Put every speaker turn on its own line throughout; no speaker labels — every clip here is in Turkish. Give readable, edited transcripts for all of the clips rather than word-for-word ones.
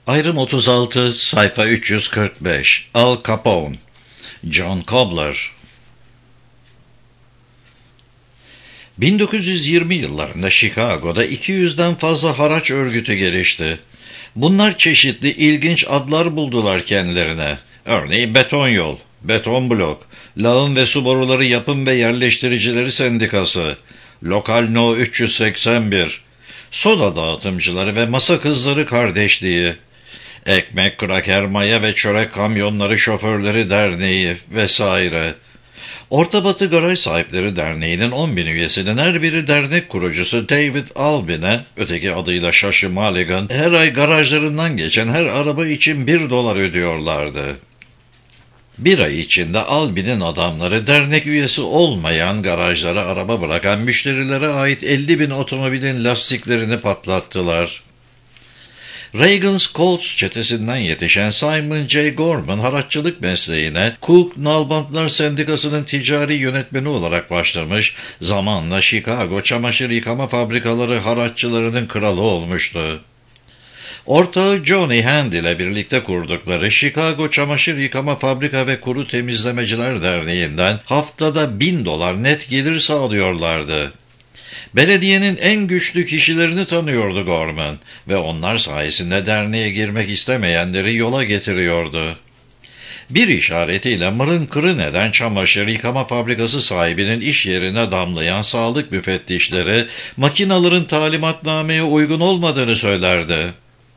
Ayrım 36, sayfa 345. Al Capone, John Cobbler. 1920 yıllarında Chicago'da 200'den fazla haraç örgütü gelişti. Bunlar çeşitli ilginç adlar buldular kendilerine. Örneğin beton yol, beton blok, lağım ve su boruları yapım ve yerleştiricileri sendikası, lokal No 381, soda dağıtımcıları ve masa kızları kardeşliği, ekmek, kraker, maya ve çörek kamyonları şoförleri derneği vesaire. Orta Batı Garaj Sahipleri Derneği'nin 10.000 üyesinin her biri dernek kurucusu David Albin'e, öteki adıyla Shashi Maligan, her ay garajlarından geçen her araba için $1 ödüyorlardı. Bir ay içinde Albin'in adamları dernek üyesi olmayan garajlara araba bırakan müşterilere ait 50.000 otomobilin lastiklerini patlattılar. Reagan's Colts çetesinden yetişen Simon J. Gorman haraççılık mesleğine Cook Nalbantlar Sendikası'nın ticari yönetmeni olarak başlamış, zamanla Chicago çamaşır yıkama fabrikaları haraççılarının kralı olmuştu. Ortağı Johnny Hand ile birlikte kurdukları Chicago Çamaşır Yıkama Fabrika ve Kuru Temizlemeciler Derneği'nden haftada $1.000 net gelir sağlıyorlardı. Belediyenin en güçlü kişilerini tanıyordu Gorman ve onlar sayesinde derneğe girmek istemeyenleri yola getiriyordu. Bir işaretiyle mırın kırın eden çamaşır yıkama fabrikası sahibinin iş yerine damlayan sağlık müfettişleri makinaların talimatnameye uygun olmadığını söylerdi.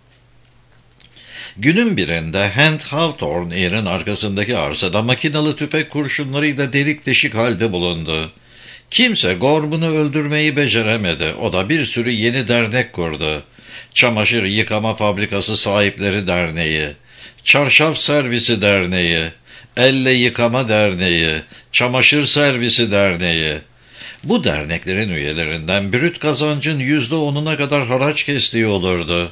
Günün birinde Hand Hawthorne Air'in arkasındaki arsada makinalı tüfek kurşunlarıyla delik deşik halde bulundu. Kimse Gorman'ı öldürmeyi beceremedi. O da bir sürü yeni dernek kurdu. Çamaşır Yıkama Fabrikası Sahipleri Derneği, Çarşaf Servisi Derneği, Elle Yıkama Derneği, Çamaşır Servisi Derneği. Bu derneklerin üyelerinden brüt kazancın %10'una kadar haraç kestiği olurdu.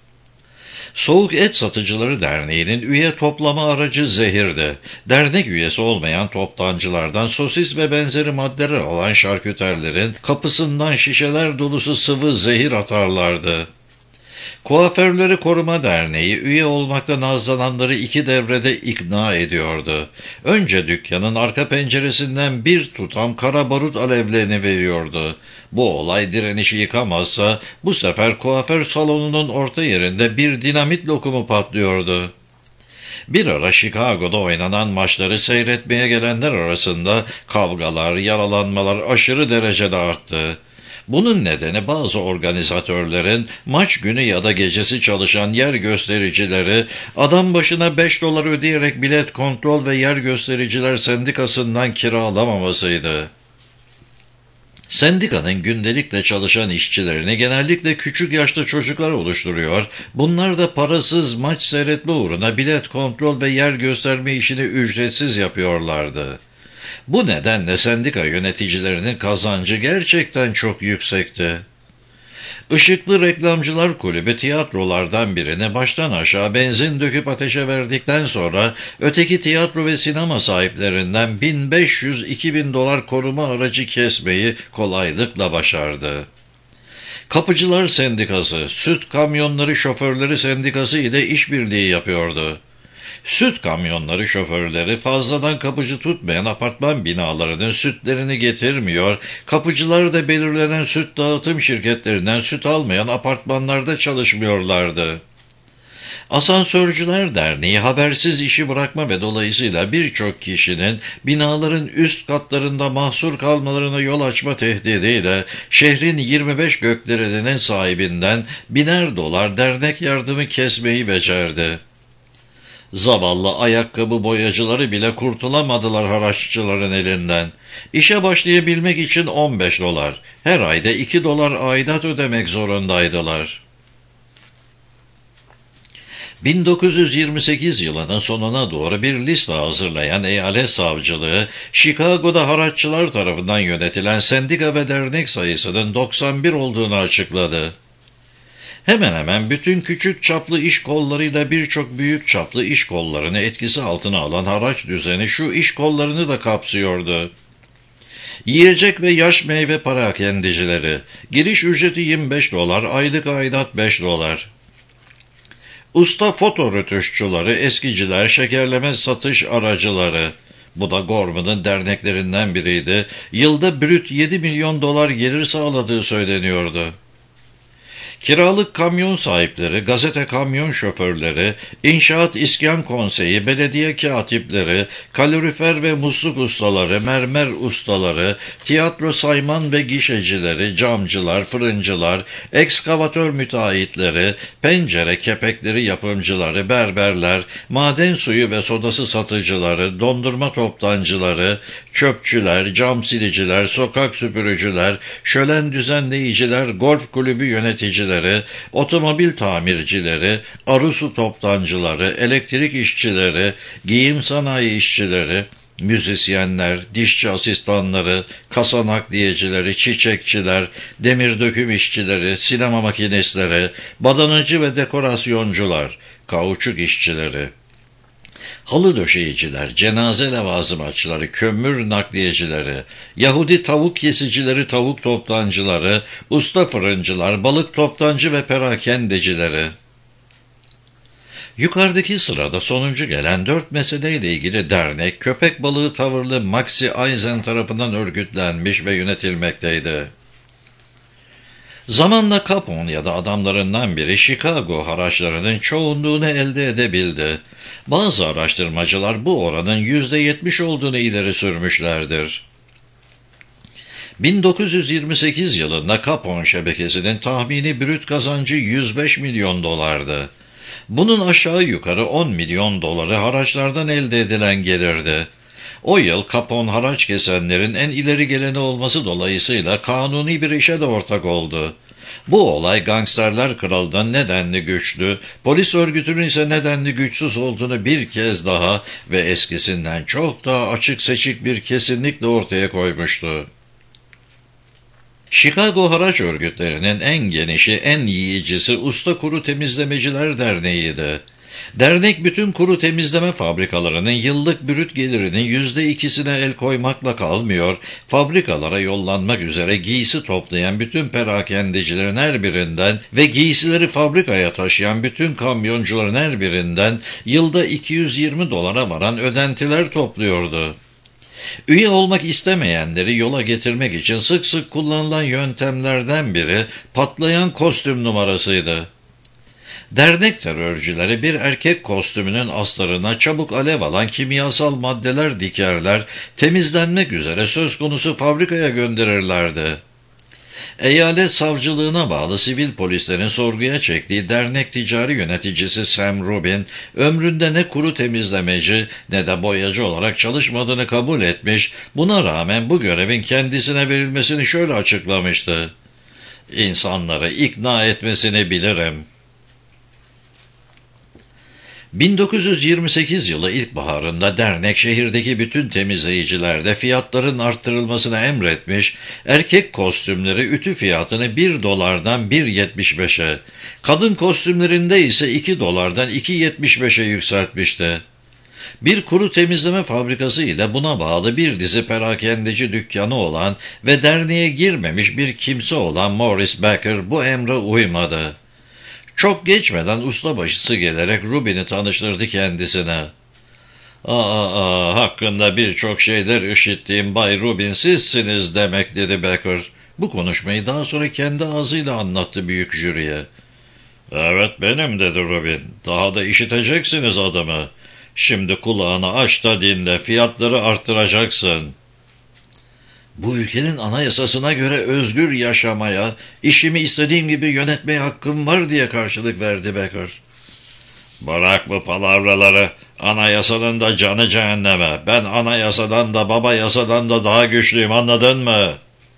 Soğuk Et Satıcıları Derneği'nin üye toplama aracı zehirdi. Dernek üyesi olmayan toptancılardan sosis ve benzeri maddeler alan şarküterlerin kapısından şişeler dolusu sıvı zehir atarlardı. Kuaförleri Koruma Derneği üye olmakta nazlananları 2 devrede ikna ediyordu. Önce dükkanın arka penceresinden bir tutam kara barut alevlerini veriyordu. Bu olay direnişi yıkamazsa bu sefer kuaför salonunun orta yerinde bir dinamit lokumu patlıyordu. Bir ara Chicago'da oynanan maçları seyretmeye gelenler arasında kavgalar, yaralanmalar aşırı derecede arttı. Bunun nedeni bazı organizatörlerin maç günü ya da gecesi çalışan yer göstericileri adam başına $5 ödeyerek bilet kontrol ve yer göstericiler sendikasından kiralamamasıydı. Sendikanın gündelikle çalışan işçilerini genellikle küçük yaşta çocuklar oluşturuyor, bunlar da parasız maç seyretme uğruna bilet kontrol ve yer gösterme işini ücretsiz yapıyorlardı. Bu nedenle sendika yöneticilerinin kazancı gerçekten çok yüksekti. Işıklı Reklamcılar Kulübü tiyatrolardan birini baştan aşağı benzin döküp ateşe verdikten sonra öteki tiyatro ve sinema sahiplerinden $1.500-2.000 koruma aracı kesmeyi kolaylıkla başardı. Kapıcılar Sendikası, Süt Kamyonları Şoförleri Sendikası ile işbirliği yapıyordu. Süt kamyonları şoförleri fazladan kapıcı tutmayan apartman binalarının sütlerini getirmiyor, kapıcılar da belirlenen süt dağıtım şirketlerinden süt almayan apartmanlarda çalışmıyorlardı. Asansörcüler Derneği habersiz işi bırakma ve dolayısıyla birçok kişinin binaların üst katlarında mahsur kalmalarına yol açma tehdidiyle şehrin 25 gökdeleninin sahibinden $1.000 dernek yardımı kesmeyi becerdi. Zavallı ayakkabı boyacıları bile kurtulamadılar haraççıların elinden. İşe başlayabilmek için $15, her ayda $2 aidat ödemek zorundaydılar. 1928 yılının sonuna doğru bir liste hazırlayan eyalet savcılığı, Chicago'da haraççılar tarafından yönetilen sendika ve dernek sayısının 91 olduğunu açıkladı. Hemen hemen bütün küçük çaplı iş kollarıyla birçok büyük çaplı iş kollarını etkisi altına alan haraç düzeni şu iş kollarını da kapsıyordu. Yiyecek ve yaş meyve perakendicileri, giriş ücreti $25, aylık aidat $5. Usta foto rötuşçuları, eskiciler, şekerleme satış aracıları. Bu da Gorman'ın derneklerinden biriydi. Yılda brüt 7 milyon dolar gelir sağladığı söyleniyordu. Kiralık kamyon sahipleri, gazete kamyon şoförleri, inşaat iskan konseyi, belediye katipleri, kalorifer ve musluk ustaları, mermer ustaları, tiyatro sayman ve gişecileri, camcılar, fırıncılar, ekskavatör müteahhitleri, pencere kepekleri yapımcıları, berberler, maden suyu ve sodası satıcıları, dondurma toptancıları, çöpçüler, cam siliciler, sokak süpürücüler, şölen düzenleyiciler, golf kulübü yöneticileri, otomobil tamircileri, arı su toptancıları, elektrik işçileri, giyim sanayi işçileri, müzisyenler, dişçi asistanları, kasa nakliyecileri, çiçekçiler, demir döküm işçileri, sinema makinistleri, badanacı ve dekorasyoncular, kauçuk işçileri, halı döşeyiciler, cenaze levazımatçıları, kömür nakliyecileri, Yahudi tavuk kesicileri, tavuk toptancıları, usta fırıncılar, balık toptancı ve perakendecileri. Yukarıdaki sırada sonuncu gelen 4 meseleyle ilgili dernek, köpek balığı tavırlı Maxi Eisen tarafından örgütlenmiş ve yönetilmekteydi. Zamanla Capone ya da adamlarından biri Chicago haraçlarının çoğunluğunu elde edebildi. Bazı araştırmacılar bu oranın %70 olduğunu ileri sürmüşlerdir. 1928 yılında Capone şebekesinin tahmini brüt kazancı 105 milyon dolardı. Bunun aşağı yukarı 10 milyon doları haraçlardan elde edilen gelirdi. O yıl Capone haraç kesenlerin en ileri geleni olması dolayısıyla kanuni bir işe de ortak oldu. Bu olay gangsterler kralının nedenli güçlü, polis örgütünün ise nedenli güçsüz olduğunu bir kez daha ve eskisinden çok daha açık seçik bir kesinlikle ortaya koymuştu. Chicago haraç örgütlerinin en genişi, en yiyicisi Usta Kuru Temizlemeciler Derneği'ydi. Dernek bütün kuru temizleme fabrikalarının yıllık brüt gelirinin %2'sine el koymakla kalmıyor, fabrikalara yollanmak üzere giysi toplayan bütün perakendecilerin her birinden ve giysileri fabrikaya taşıyan bütün kamyoncuların her birinden yılda 220 dolara varan ödentiler topluyordu. Üye olmak istemeyenleri yola getirmek için sık sık kullanılan yöntemlerden biri patlayan kostüm numarasıydı. Dernek terörcüleri bir erkek kostümünün astarına çabuk alev alan kimyasal maddeler dikerler, temizlenmek üzere söz konusu fabrikaya gönderirlerdi. Eyalet savcılığına bağlı sivil polislerin sorguya çektiği dernek ticari yöneticisi Sam Rubin, ömründe ne kuru temizlemeci ne de boyacı olarak çalışmadığını kabul etmiş, buna rağmen bu görevin kendisine verilmesini şöyle açıklamıştı: "İnsanları ikna etmesini bilirim." 1928 yılı ilkbaharında dernek şehirdeki bütün temizleyicilerde fiyatların arttırılmasını emretmiş, erkek kostümleri ütü fiyatını 1 dolardan 1.75'e, kadın kostümlerinde ise 2 dolardan 2.75'e yükseltmişti. Bir kuru temizleme fabrikası ile buna bağlı bir dizi perakendeci dükkanı olan ve derneğe girmemiş bir kimse olan Morris Baker bu emre uymadı. Çok geçmeden ustabaşısı gelerek Rubin'i tanıştırdı kendisine. Hakkında birçok şeyler işittiğim Bay Rubin sizsiniz demek," dedi Baker. Bu konuşmayı daha sonra kendi ağzıyla anlattı büyük jüriye. "Evet benim," dedi Rubin. "Daha da işiteceksiniz adımı. Şimdi kulağını aç da dinle, fiyatları arttıracaksın." "Bu ülkenin anayasasına göre özgür yaşamaya, işimi istediğim gibi yönetmeye hakkım var," diye karşılık verdi Baker. "Bırak bu palavraları. Anayasanın da canı cehenneme. Ben anayasadan da baba yasadan da daha güçlüyüm, anladın mı?"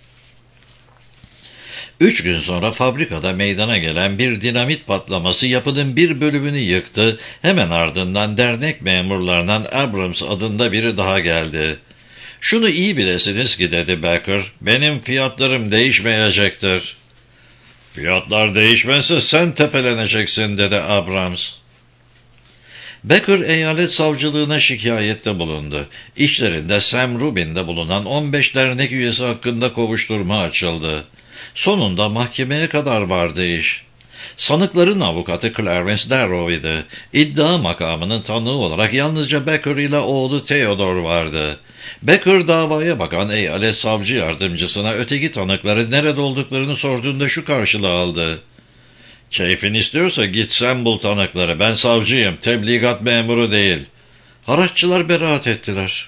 3 gün sonra fabrikada meydana gelen bir dinamit patlaması yapının bir bölümünü yıktı. Hemen ardından dernek memurlarından Abrams adında biri daha geldi. "Şunu iyi bilesiniz ki," dedi Baker, "benim fiyatlarım değişmeyecektir." "Fiyatlar değişmezse sen tepeleneceksin," dedi Abrams. Baker eyalet savcılığına şikayette bulundu. İçlerinde Sam Rubin'de bulunan 15 dernek üyesi hakkında kovuşturma açıldı. Sonunda mahkemeye kadar vardı iş. Sanıkların avukatı Clarence Darrow idi. İddia makamının tanığı olarak yalnızca Becker ile oğlu Theodore vardı. Becker davaya bakan eyalet savcı yardımcısına öteki tanıkların nerede olduklarını sorduğunda şu karşılığı aldı: "Keyfin istiyorsa git sen bul tanıkları. Ben savcıyım, tebligat memuru değil." Haraççılar beraat ettiler.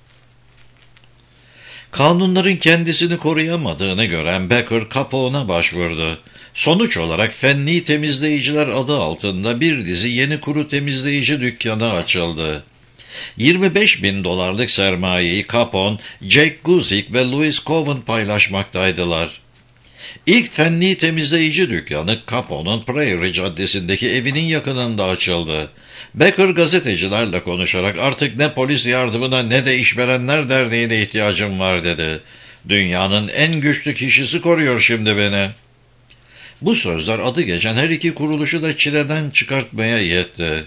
Kanunların kendisini koruyamadığını gören Becker Capone'a başvurdu. Sonuç olarak Fenli Temizleyiciler adı altında bir dizi yeni kuru temizleyici dükkanı açıldı. 25 bin dolarlık sermayeyi Capone, Jake Guzik ve Louis Cowan paylaşmaktaydılar. İlk Fenli temizleyici dükkanı Capone'un Prairie Caddesi'ndeki evinin yakınında açıldı. Becker gazetecilerle konuşarak artık ne polis yardımına ne de işverenler derneğine ihtiyacım var dedi. Dünyanın en güçlü kişisi koruyor şimdi beni. Bu sözler adı geçen her iki kuruluşu da çileden çıkartmaya yetti.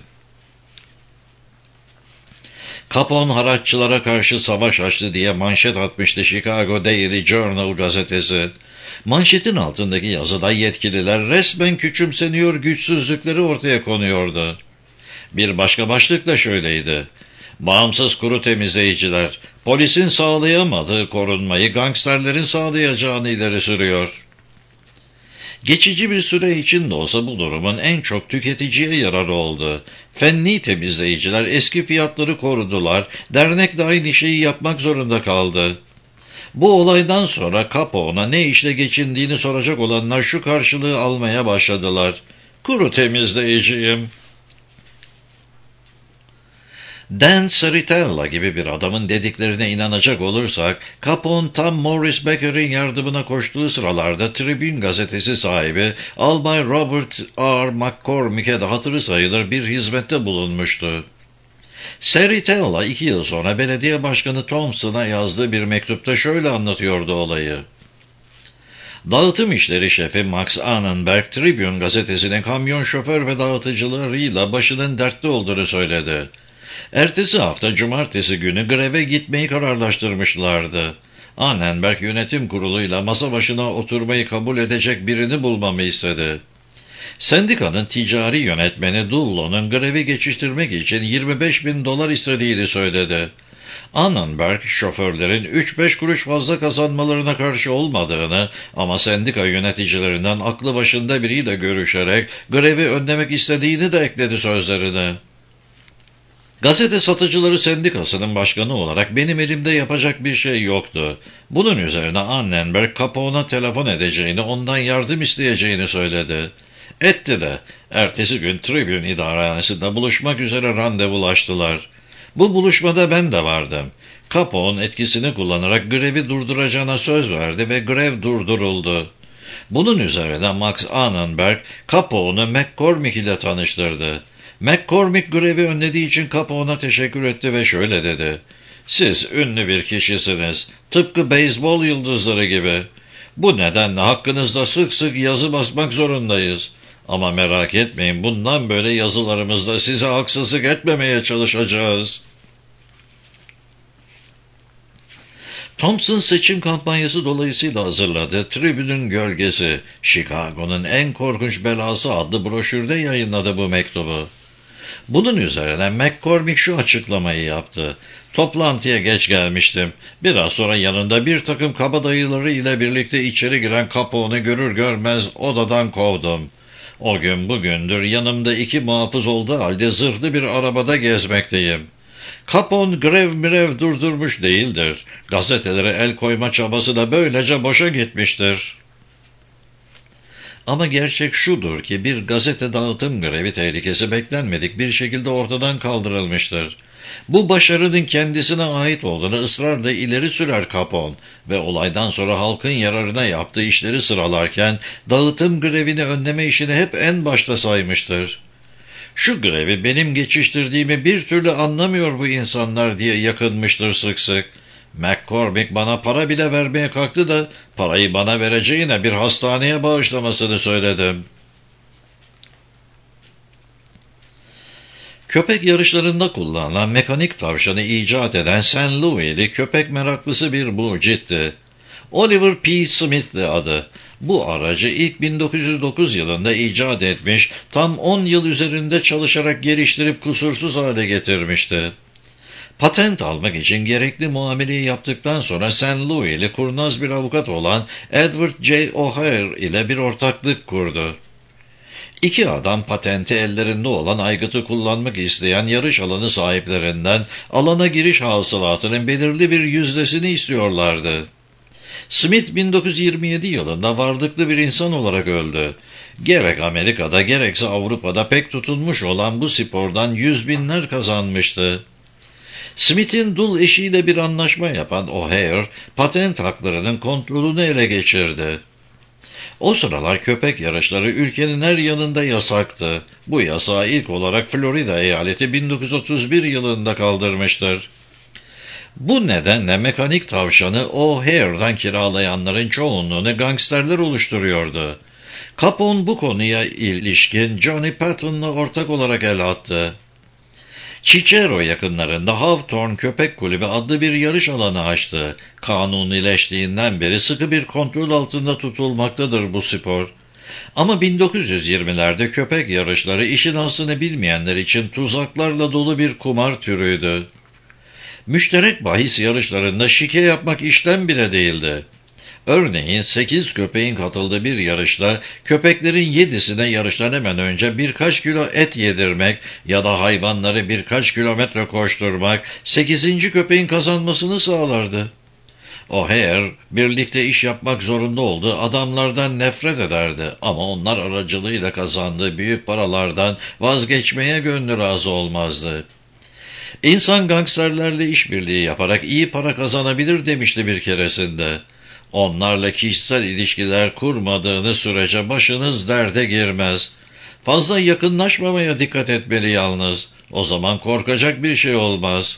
Capone haraççılara karşı savaş açtı diye manşet atmıştı Chicago Daily Journal gazetesi. Manşetin altındaki yazıda yetkililer resmen küçümseniyor, güçsüzlükleri ortaya konuyordu. Bir başka başlık da şöyleydi: "Bağımsız kuru temizleyiciler, polisin sağlayamadığı korunmayı gangsterlerin sağlayacağını ileri sürüyor." Geçici bir süre için de olsa bu durumun en çok tüketiciye yararı oldu. Fenli temizleyiciler eski fiyatları korudular, dernek de aynı şeyi yapmak zorunda kaldı. Bu olaydan sonra Capone'a ne işle geçindiğini soracak olanlar şu karşılığı almaya başladılar: "Kuru temizleyiciyim." Dan Saritella gibi bir adamın dediklerine inanacak olursak, Capone tam Morris Becker'in yardımına koştuğu sıralarda Tribune gazetesi sahibi Albay Robert R. McCormick'e de hatırı sayılır bir hizmette bulunmuştu. Saritella 2 yıl sonra belediye başkanı Thompson'a yazdığı bir mektupta şöyle anlatıyordu olayı: "Dağıtım işleri şefi Max Annenberg, Tribune gazetesine kamyon şoför ve dağıtıcılarıyla başının dertte olduğunu söyledi. Ertesi hafta cumartesi günü greve gitmeyi kararlaştırmışlardı. Annenberg yönetim kuruluyla masa başına oturmayı kabul edecek birini bulmamı istedi. Sendikanın ticari yönetmeni Dullo'nun grevi geçiştirmek için 25 bin dolar istediğini söyledi. Annenberg, şoförlerin 3-5 kuruş fazla kazanmalarına karşı olmadığını ama sendika yöneticilerinden aklı başında biriyle görüşerek grevi önlemek istediğini de ekledi sözlerine. Gazete Satıcıları Sendikası'nın başkanı olarak benim elimde yapacak bir şey yoktu. Bunun üzerine Annenberg Capone'a telefon edeceğini, ondan yardım isteyeceğini söyledi. Etti de. Ertesi gün Tribune idarehanesinde buluşmak üzere randevulaştılar. Bu buluşmada ben de vardım. Capone etkisini kullanarak grevi durduracağına söz verdi ve grev durduruldu. Bunun üzerine Max Annenberg Capone'u McCormick ile tanıştırdı. McCormick grevi önlediği için Capone'a teşekkür etti ve şöyle dedi: "Siz ünlü bir kişisiniz, tıpkı beyzbol yıldızları gibi. Bu nedenle hakkınızda sık sık yazı basmak zorundayız. Ama merak etmeyin, bundan böyle yazılarımızda size haksızlık etmemeye çalışacağız." Thompson seçim kampanyası dolayısıyla hazırladı. Tribüne'ün Gölgesi, Chicago'nun en korkunç belası adlı broşürde yayınladı bu mektubu. Bunun üzerine McCormick şu açıklamayı yaptı: "Toplantıya geç gelmiştim. Biraz sonra yanında bir takım kabadayıları ile birlikte içeri giren Capone'u görür görmez odadan kovdum. O gün bugündür yanımda 2 muhafız olduğu halde zırhlı bir arabada gezmekteyim. Capone grev durdurmuş değildir. Gazetelere el koyma çabası da böylece boşa gitmiştir." Ama gerçek şudur ki bir gazete dağıtım grevi tehlikesi beklenmedik bir şekilde ortadan kaldırılmıştır. Bu başarının kendisine ait olduğunu ısrarla ileri sürer Capone ve olaydan sonra halkın yararına yaptığı işleri sıralarken dağıtım grevini önleme işini hep en başta saymıştır. "Şu grevi benim geçiştirdiğimi bir türlü anlamıyor bu insanlar" diye yakınmıştır sık sık. McCormick bana para bile vermeye kalktı da parayı bana vereceğine bir hastaneye bağışlamasını söyledim. Köpek yarışlarında kullanılan mekanik tavşanı icat eden St. Louis'li köpek meraklısı bir mucitti. Oliver P. Smith'ti adı. Bu aracı ilk 1909 yılında icat etmiş, tam 10 yıl üzerinde çalışarak geliştirip kusursuz hale getirmişti. Patent almak için gerekli muameleyi yaptıktan sonra St. Louis'li kurnaz bir avukat olan Edward J. O'Hare ile bir ortaklık kurdu. İki adam patenti ellerinde olan aygıtı kullanmak isteyen yarış alanı sahiplerinden alana giriş hasılatının belirli bir yüzdesini istiyorlardı. Smith 1927 yılında varlıklı bir insan olarak öldü. Gerek Amerika'da gerekse Avrupa'da pek tutulmuş olan bu spordan yüz binler kazanmıştı. Smith'in dul eşiyle bir anlaşma yapan O'Hare, patent haklarının kontrolünü ele geçirdi. O sıralar köpek yarışları ülkenin her yanında yasaktı. Bu yasağı ilk olarak Florida eyaleti 1931 yılında kaldırmıştır. Bu nedenle mekanik tavşanı O'Hare'dan kiralayanların çoğunluğunu gangsterler oluşturuyordu. Capone bu konuya ilişkin Johnny Patton'la ortak olarak el attı. Cicero yakınlarında Hawthorne Köpek Kulübü adlı bir yarış alanı açtı. Kanunileştiğinden beri sıkı bir kontrol altında tutulmaktadır bu spor. Ama 1920'lerde köpek yarışları işin aslını bilmeyenler için tuzaklarla dolu bir kumar türüydü. Müşterek bahis yarışlarında şike yapmak işlem bile değildi. Örneğin 8 köpeğin katıldığı bir yarışta köpeklerin 7'sine yarıştan hemen önce birkaç kilo et yedirmek ya da hayvanları birkaç kilometre koşturmak 8. köpeğin kazanmasını sağlardı. O'Hare birlikte iş yapmak zorunda olduğu adamlardan nefret ederdi ama onlar aracılığıyla kazandığı büyük paralardan vazgeçmeye gönlü razı olmazdı. İnsan gangsterlerle işbirliği yaparak iyi para kazanabilir demişti bir keresinde. Onlarla kişisel ilişkiler kurmadığınız sürece başınız derde girmez. Fazla yakınlaşmamaya dikkat etmeli yalnız. O zaman korkacak bir şey olmaz.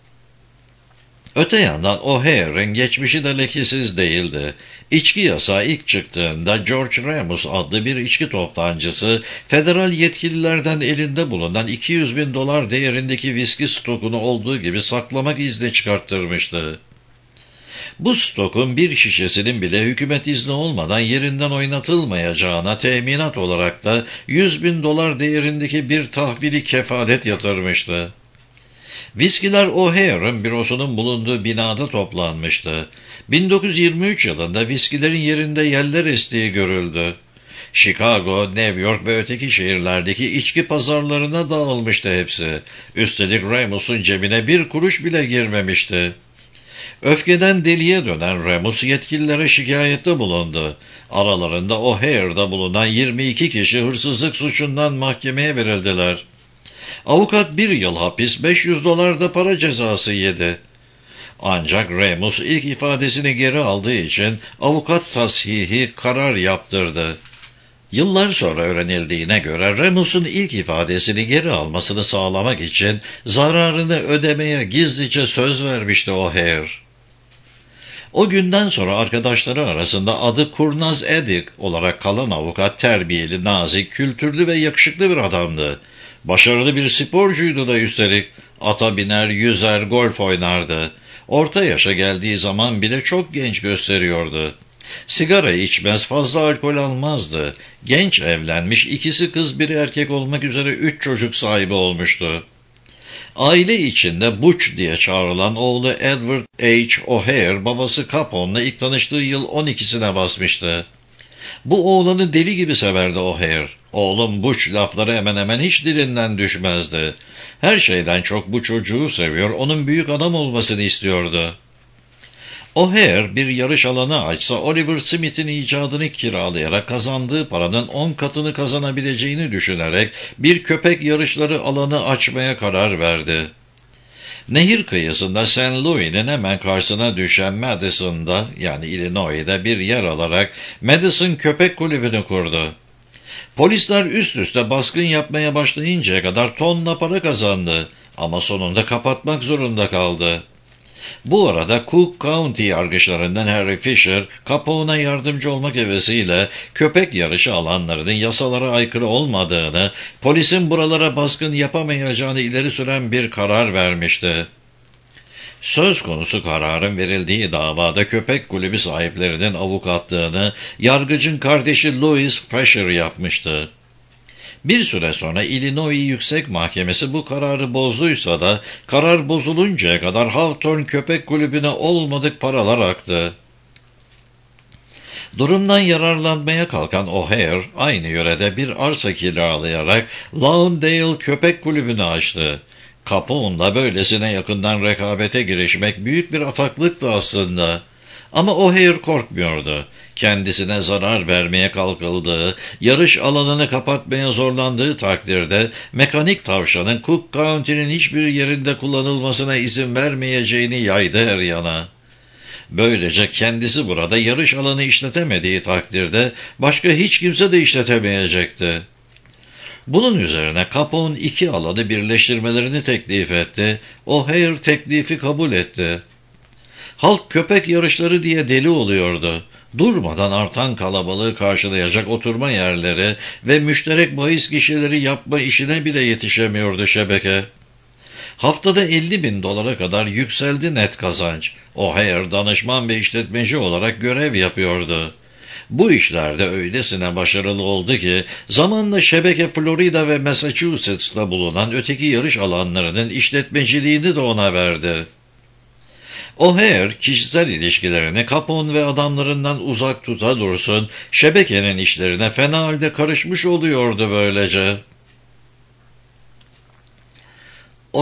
Öte yandan O'Hare'ın geçmişi de lekesiz değildi. İçki yasağı ilk çıktığında George Remus adlı bir içki toptancısı, federal yetkililerden elinde bulunan $200.000 değerindeki viski stokunu olduğu gibi saklamak izni çıkarttırmıştı. Bu stokun bir şişesinin bile hükümet izni olmadan yerinden oynatılmayacağına teminat olarak da $100.000 değerindeki bir tahvili kefalet yatırmıştı. Viskiler O'Hare'ın bürosunun bulunduğu binada toplanmıştı. 1923 yılında viskilerin yerinde yeller estiği görüldü. Chicago, New York ve öteki şehirlerdeki içki pazarlarına dağılmıştı hepsi. Üstelik Remus'un cebine bir kuruş bile girmemişti. Öfkeden deliye dönen Remus yetkililere şikayette bulundu. Aralarında O'Hare'da bulunan 22 kişi hırsızlık suçundan mahkemeye verildiler. Avukat 1 yıl hapis, $500 da para cezası yedi. Ancak Remus ilk ifadesini geri aldığı için avukat tashihi karar yaptırdı. Yıllar sonra öğrenildiğine göre Remus'un ilk ifadesini geri almasını sağlamak için zararını ödemeye gizlice söz vermişti O'Hare. O günden sonra arkadaşları arasında adı Kurnaz Edik olarak kalan avukat terbiyeli, nazik, kültürlü ve yakışıklı bir adamdı. Başarılı bir sporcuydu da üstelik. Ata biner, yüzer, golf oynardı. Orta yaşa geldiği zaman bile çok genç gösteriyordu. Sigara içmez, fazla alkol almazdı. Genç evlenmiş, 2'si kız biri erkek olmak üzere 3 çocuk sahibi olmuştu. Aile içinde Butch diye çağrılan oğlu Edward H. O'Hare, babası Capone'la ilk tanıştığı yıl 12'sine basmıştı. Bu oğlanı deli gibi severdi O'Hare. Oğlum Butch lafları hemen hemen hiç dilinden düşmezdi. Her şeyden çok bu çocuğu seviyor, onun büyük adam olmasını istiyordu. O'Hare bir yarış alanı açsa Oliver Smith'in icadını kiralayarak kazandığı paranın 10 katını kazanabileceğini düşünerek bir köpek yarışları alanı açmaya karar verdi. Nehir kıyısında St. Louis'nin hemen karşısına düşen Madison'da yani Illinois'da bir yer alarak Madison Köpek Kulübü'nü kurdu. Polisler üst üste baskın yapmaya başlayıncaya kadar tonla para kazandı ama sonunda kapatmak zorunda kaldı. Bu arada Cook County yargıçlarından Harry Fisher, Capone'a yardımcı olmak hevesiyle köpek yarışı alanlarının yasalara aykırı olmadığını, polisin buralara baskın yapamayacağını ileri süren bir karar vermişti. Söz konusu kararın verildiği davada köpek kulübü sahiplerinin avukatlığını yargıcın kardeşi Louis Fisher yapmıştı. Bir süre sonra Illinois Yüksek Mahkemesi bu kararı bozduysa da karar bozuluncaya kadar Hawthorne Köpek Kulübü'ne olmadık paralar aktı. Durumdan yararlanmaya kalkan O'Hare aynı yörede bir arsa kiralayarak Lawndale Köpek Kulübü'nü açtı. Capone'la böylesine yakından rekabete girişmek büyük bir ataklıktı aslında. Ama O'Hare korkmuyordu. Kendisine zarar vermeye kalkıldığı, yarış alanını kapatmaya zorlandığı takdirde mekanik tavşanın Cook County'nin hiçbir yerinde kullanılmasına izin vermeyeceğini yaydı her yana. Böylece kendisi burada yarış alanı işletemediği takdirde başka hiç kimse de işletemeyecekti. Bunun üzerine Capone iki alanı birleştirmelerini teklif etti. O'Hare teklifi kabul etti. Halk köpek yarışları diye deli oluyordu. Durmadan artan kalabalığı karşılayacak oturma yerleri ve müşterek bahis gişeleri yapma işine bile yetişemiyordu şebeke. Haftada $50.000 kadar yükseldi net kazanç. O'Hare danışman ve işletmeci olarak görev yapıyordu. Bu işlerde öylesine başarılı oldu ki zamanla şebeke Florida ve Massachusetts'ta bulunan öteki yarış alanlarının işletmeciliğini de ona verdi. O'Hare kişisel ilişkilerini Capone ve adamlarından uzak tuta dursun, şebekenin işlerine fena halde karışmış oluyordu böylece.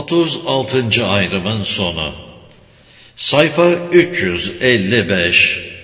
36. ayrımın sonu. Sayfa 355.